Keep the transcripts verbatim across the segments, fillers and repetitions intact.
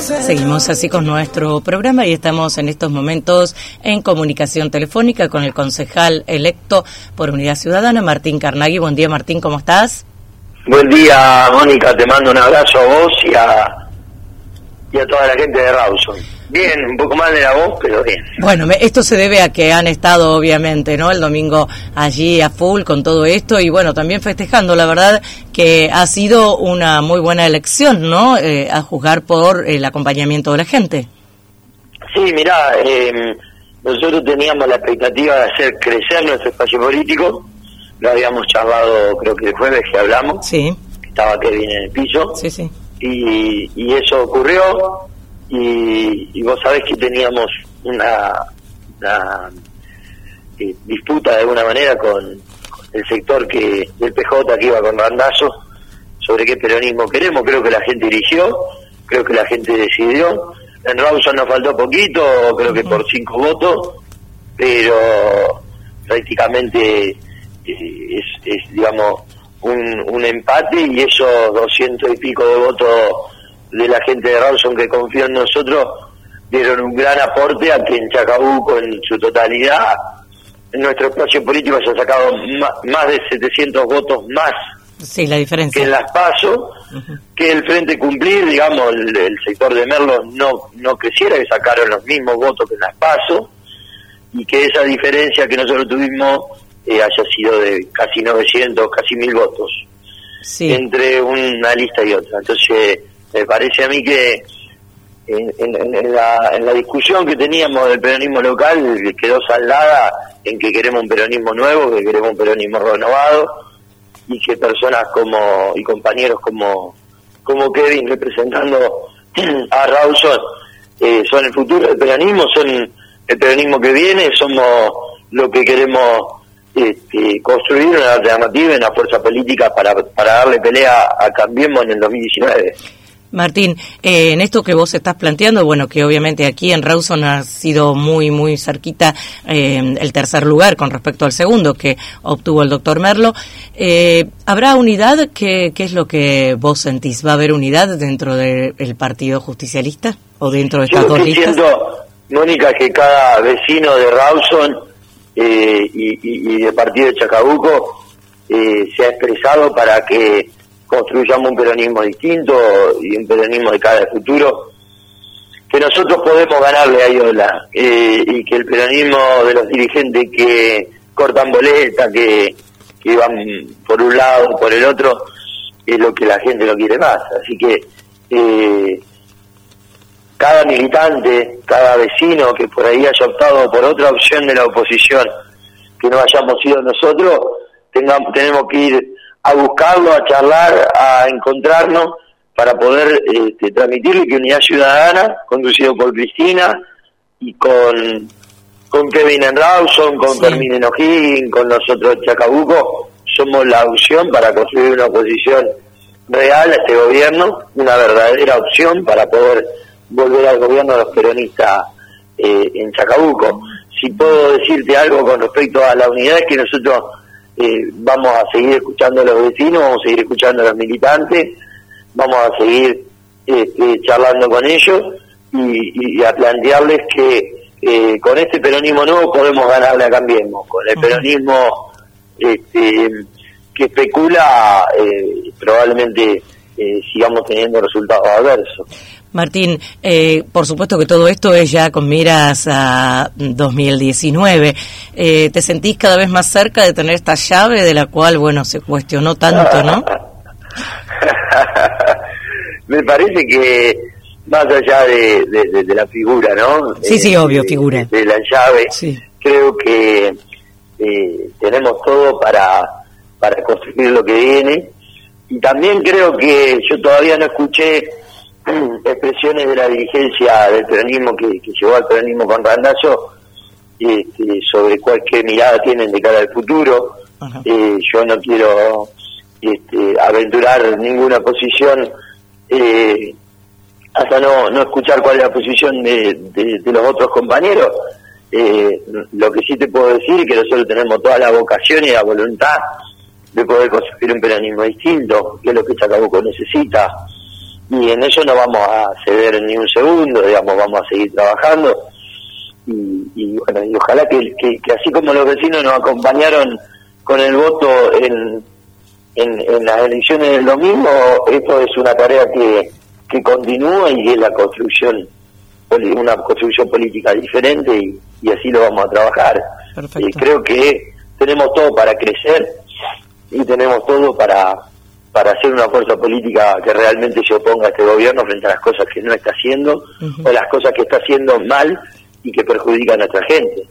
Seguimos así con nuestro programa y estamos en estos momentos en comunicación telefónica con el concejal electo por Unidad Ciudadana, Martín Carnaghi. Buen día, Martín, ¿cómo estás? Buen día, Mónica, te mando un abrazo a vos y a, y a toda la gente de Rawson. Bien, un poco mal de la voz, pero bien. Bueno, me, esto se debe a que han estado, obviamente, ¿no? El domingo allí a full con todo esto y, bueno, también festejando, la verdad, que ha sido una muy buena elección, ¿no? Eh, a juzgar por el acompañamiento de la gente. Sí, mirá, eh, nosotros teníamos la expectativa de hacer crecer nuestro espacio político. Lo habíamos charlado, creo que el jueves que hablamos. Sí. Estaba Kevin en el piso. Sí, sí. Y, y eso ocurrió. Y, y vos sabés que teníamos una, una eh, disputa de alguna manera con, con el sector que del P J que iba con Randazzo sobre qué peronismo queremos. Creo que la gente eligió, creo que la gente decidió. En Rawson nos faltó poquito, creo que por cinco votos, pero prácticamente eh, es, es digamos un, un empate, y esos doscientos y pico de votos de la gente de Rawson que confió en nosotros dieron un gran aporte a que en Chacabuco en su totalidad, en nuestro espacio político se ha sacado más, más de setecientos votos más. Sí, la diferencia. Que en las PASO, uh-huh. que el Frente Cumplir, digamos, el, el sector de Merlo no no creciera, que sacaron los mismos votos que en las PASO, y que esa diferencia que nosotros tuvimos eh, haya sido de casi novecientos, casi mil votos, sí, entre una lista y otra. Entonces, me parece a mí que en, en, en, la, en la discusión que teníamos del peronismo local quedó saldada en que queremos un peronismo nuevo, que queremos un peronismo renovado, y que personas como y compañeros como como Kevin representando a Rawson eh, son el futuro del peronismo, son el peronismo que viene, somos lo que queremos este, construir una alternativa, una fuerza política para, para darle pelea a Cambiemos en el dos mil diecinueve. Martín, eh, en esto que vos estás planteando, bueno, que obviamente aquí en Rawson ha sido muy, muy cerquita eh, el tercer lugar con respecto al segundo que obtuvo el doctor Merlo, eh, ¿habrá unidad? ¿Qué, ¿Qué es lo que vos sentís? ¿Va a haber unidad dentro del Partido Justicialista o dentro de estas Yo dos listas? Yo siento, Mónica, que cada vecino de Rawson eh, y, y, y del partido de Chacabuco eh, se ha expresado para que construyamos un peronismo distinto y un peronismo de cara al futuro, que nosotros podemos ganarle a Iola, eh, y que el peronismo de los dirigentes que cortan boleta, que, que van por un lado o por el otro, es lo que la gente no quiere más. Así que eh, cada militante, cada vecino que por ahí haya optado por otra opción de la oposición, que no hayamos sido nosotros, tengamos, tenemos que ir a buscarlo, a charlar, a encontrarnos para poder este, transmitirle que Unidad Ciudadana, conducido por Cristina y con con Kevin en Rawson, con sí. Fermín en O'Higgins, con nosotros en Chacabuco, somos la opción para construir una oposición real a este gobierno, una verdadera opción para poder volver al gobierno de los peronistas eh, en Chacabuco. Si puedo decirte algo con respecto a la unidad, es que nosotros Eh, vamos a seguir escuchando a los vecinos, vamos a seguir escuchando a los militantes, vamos a seguir este, charlando con ellos y, y a plantearles que eh, con este peronismo nuevo podemos ganarle a Cambiemos. Con el peronismo este, que especula eh, probablemente eh, sigamos teniendo resultados adversos. Martín, eh, por supuesto que todo esto es ya con miras a dos mil diecinueve. Eh, ¿Te sentís cada vez más cerca de tener esta llave de la cual, bueno, se cuestionó tanto, no? Me parece que más allá de, de, de, de la figura, ¿no? Sí, sí, eh, obvio, figura. De, de la llave, sí. Creo que eh, tenemos todo para, para construir lo que viene. Y también creo que yo todavía no escuché expresiones de la dirigencia del peronismo que, que llegó al peronismo con Randazzo este, sobre cualquier mirada tienen de cara al futuro. Eh, yo no quiero este, aventurar ninguna posición eh, hasta no, no escuchar cuál es la posición de, de, de los otros compañeros. Eh, lo que sí te puedo decir es que nosotros tenemos toda la vocación y la voluntad de poder construir un peronismo distinto, que es lo que Chacabuco necesita. y en eso no vamos a ceder ni un segundo, digamos, vamos a seguir trabajando, y, y bueno, y ojalá que, que, que así como los vecinos nos acompañaron con el voto en, en, en las elecciones del domingo, esto es una tarea que, que continúa y es la construcción, una construcción política diferente, y, y así lo vamos a trabajar. Eh, creo que tenemos todo para crecer y tenemos todo para para hacer una fuerza política que realmente se oponga a este gobierno frente a las cosas que no está haciendo, uh-huh, o las cosas que está haciendo mal y que perjudican a nuestra gente.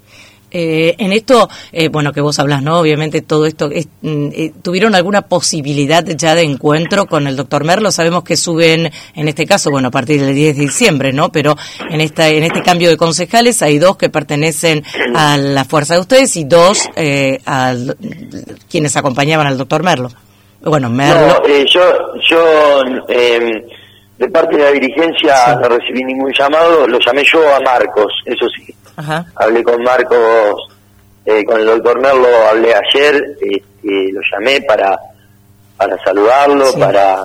Eh, en esto, eh, bueno, que vos hablás, ¿no? Obviamente todo esto, es, eh, ¿tuvieron alguna posibilidad ya de encuentro con el doctor Merlo? Sabemos que suben, en este caso, bueno, a partir del diez de diciembre, ¿no? Pero en esta en este cambio de concejales hay dos que pertenecen a la fuerza de ustedes y dos eh, a quienes acompañaban al doctor Merlo. Bueno, Merlo... No, eh, yo, yo eh, de parte de la dirigencia sí. no recibí ningún llamado, lo llamé yo a Marcos, eso sí. Ajá. Hablé con Marcos, eh, con el doctor Merlo, hablé ayer, este, lo llamé para para saludarlo, sí. para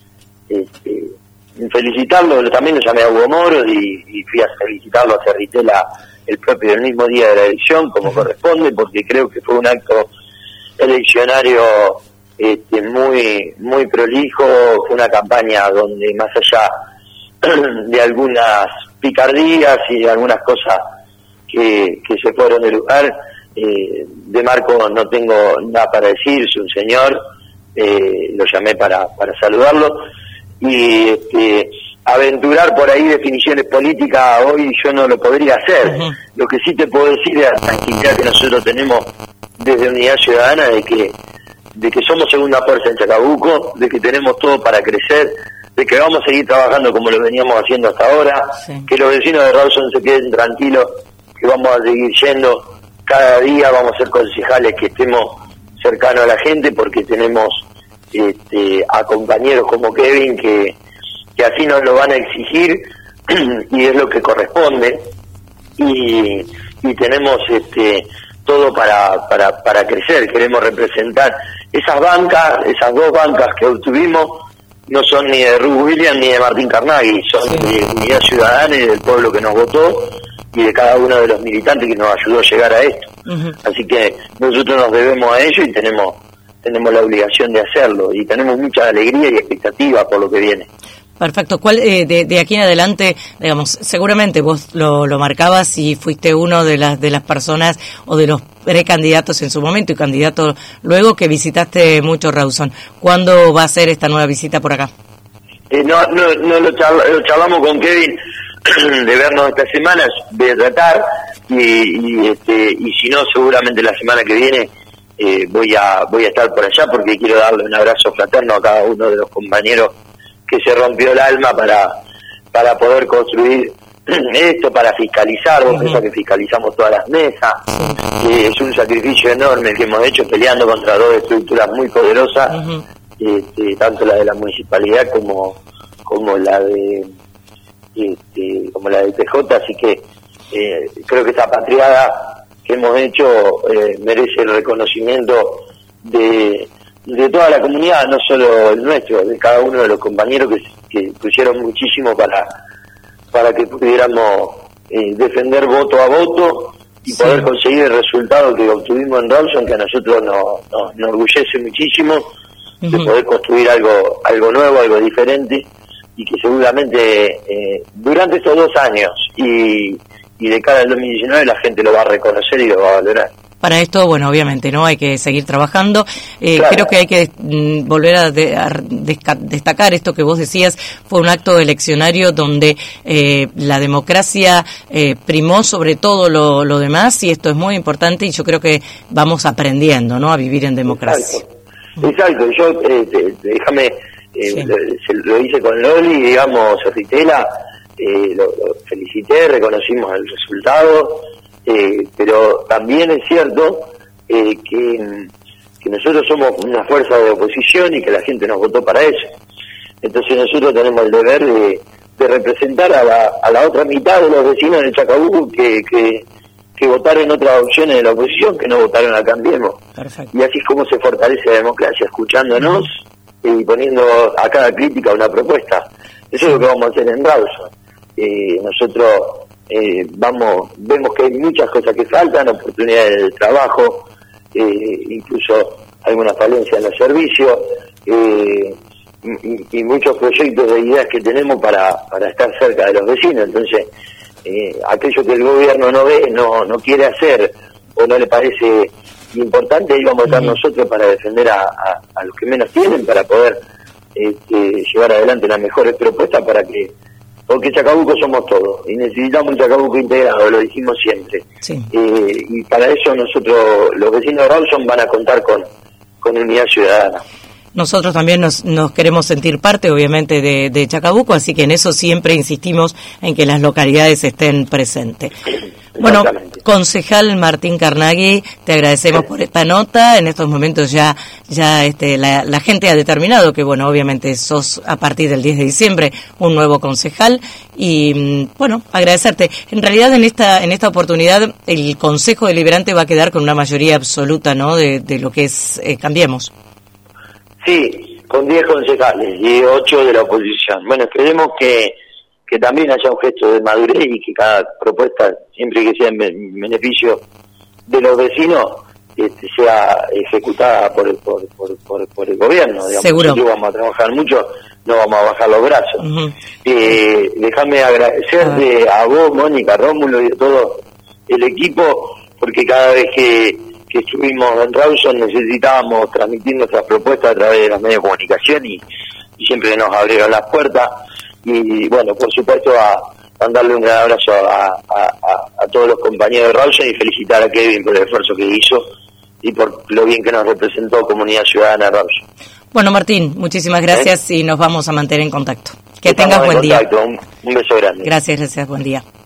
este, felicitarlo, también lo llamé a Hugo Moro y, y fui a felicitarlo a Cerritela el propio el mismo día de la elección, como Ajá. corresponde, porque creo que fue un acto eleccionario este, muy muy prolijo, fue una campaña donde más allá de algunas picardías y de algunas cosas que, que se fueron del lugar, eh, de Marco no tengo nada para decir, es un señor, eh, lo llamé para, para saludarlo, y este, aventurar por ahí definiciones políticas hoy yo no lo podría hacer. Uh-huh. Lo que sí te puedo decir es la tranquilidad que nosotros tenemos desde Unidad Ciudadana de que de que somos segunda fuerza en Chacabuco, de que tenemos todo para crecer, de que vamos a seguir trabajando como lo veníamos haciendo hasta ahora, sí. que los vecinos de Rawson se queden tranquilos, que vamos a seguir yendo cada día, vamos a ser concejales que estemos cercanos a la gente, porque tenemos este, a compañeros como Kevin que, que así nos lo van a exigir y es lo que corresponde, y, y tenemos este todo para, para, para crecer, queremos representar esas bancas, esas dos bancas que obtuvimos, no son ni de Ruth Williams ni de Martín Carnaghi, son sí. de Unidad Ciudadana y del pueblo que nos votó y de cada uno de los militantes que nos ayudó a llegar a esto. Uh-huh. Así que nosotros nos debemos a ello y tenemos tenemos la obligación de hacerlo, y tenemos mucha alegría y expectativa por lo que viene. Perfecto. ¿Cuál eh, de, de aquí en adelante, digamos, seguramente vos lo, lo marcabas y fuiste uno de las de las personas o de los precandidatos en su momento y candidato luego que visitaste mucho Rawson? ¿Cuándo va a ser esta nueva visita por acá? Eh, no, no, no lo, charla, lo charlamos con Kevin de vernos estas semanas, de tratar y, y este y si no seguramente la semana que viene eh, voy a voy a estar por allá, porque quiero darle un abrazo fraterno a cada uno de los compañeros que se rompió el alma para para poder construir esto, para fiscalizar. Vos pensás que fiscalizamos todas las mesas, eh, es un sacrificio enorme el que hemos hecho peleando contra dos estructuras muy poderosas, uh-huh. este, tanto la de la municipalidad como como la de este, como la del P J, así que eh, creo que esta patriada que hemos hecho eh, merece el reconocimiento de de toda la comunidad, no solo el nuestro, de cada uno de los compañeros que, que pusieron muchísimo para para que pudiéramos eh, defender voto a voto y sí. poder conseguir el resultado que obtuvimos en Rawson, que a nosotros nos, nos, nos enorgullece muchísimo, uh-huh. de poder construir algo algo nuevo, algo diferente, y que seguramente eh, durante estos dos años y, y de cara al dos mil diecinueve la gente lo va a reconocer y lo va a valorar. Para esto, bueno, obviamente, ¿no? Hay que seguir trabajando. Eh, claro. Creo que hay que mm, volver a, de, a desca- destacar esto que vos decías. Fue un acto eleccionario donde eh, la democracia eh, primó sobre todo lo, lo demás, y esto es muy importante, y yo creo que vamos aprendiendo, ¿no? A vivir en democracia. Exacto. Exacto. Yo, eh, te, déjame, eh, sí. lo, se, lo hice con Loli, digamos, Cerritela, eh, lo, lo felicité, reconocimos el resultado. Eh, pero también es cierto eh, que, que nosotros somos una fuerza de oposición y que la gente nos votó para eso. Entonces nosotros tenemos el deber de, de representar a la, a la otra mitad de los vecinos de Chacabuco que, que, que votaron otras opciones de la oposición, que no votaron a Cambiemos. Perfecto. Y así es como se fortalece la democracia, escuchándonos, y poniendo a cada crítica una propuesta. Eso es lo que vamos a hacer en Rawson. Eh, nosotros eh, vamos vemos que hay muchas cosas que faltan, oportunidades de trabajo, eh, incluso alguna falencia en los servicios, eh, y, y muchos proyectos de ideas que tenemos para, para estar cerca de los vecinos. Entonces, eh, aquello que el gobierno no ve, no no quiere hacer o no le parece importante, ahí vamos a estar nosotros para defender a, a, a los que menos tienen, para poder este, llevar adelante las mejores propuestas, para que, porque Chacabuco somos todos y necesitamos un Chacabuco integrado, lo dijimos siempre. Sí. Eh, y para eso nosotros, los vecinos de Rawson, van a contar con, con Unidad Ciudadana. Nosotros también nos, nos queremos sentir parte, obviamente, de, de Chacabuco, así que en eso siempre insistimos en que las localidades estén presentes. Bueno, concejal Martín Carnaghi, te agradecemos por esta nota. En estos momentos ya ya este la, la gente ha determinado que, bueno, obviamente sos a partir del diez de diciembre un nuevo concejal y, bueno, agradecerte. En realidad, en esta en esta oportunidad el Consejo Deliberante va a quedar con una mayoría absoluta, ¿no?, de, de lo que es eh, Cambiemos. Sí, con diez concejales y ocho de la oposición. Bueno, esperemos que, que también haya un gesto de madurez y que cada propuesta, siempre que sea en beneficio de los vecinos, este, sea ejecutada por el, por, por, por, por el gobierno. Digamos. Seguro. Nosotros vamos a trabajar mucho, no vamos a bajar los brazos. Uh-huh. Eh, déjame agradecerte uh-huh. a vos, Mónica, Rómulo y a todo el equipo, porque cada vez que que estuvimos en Rawson necesitábamos transmitir nuestras propuestas a través de los medios de comunicación y, y siempre nos abrieron las puertas. Y bueno, por supuesto, a mandarle un gran abrazo a, a, a, a todos los compañeros de Rawson y felicitar a Kevin por el esfuerzo que hizo y por lo bien que nos representó Comunidad Ciudadana de Rawson. Bueno, Martín, muchísimas gracias ¿Eh? y nos vamos a mantener en contacto. Que Estamos tengas buen día. Un, un beso grande. Gracias, gracias, buen día.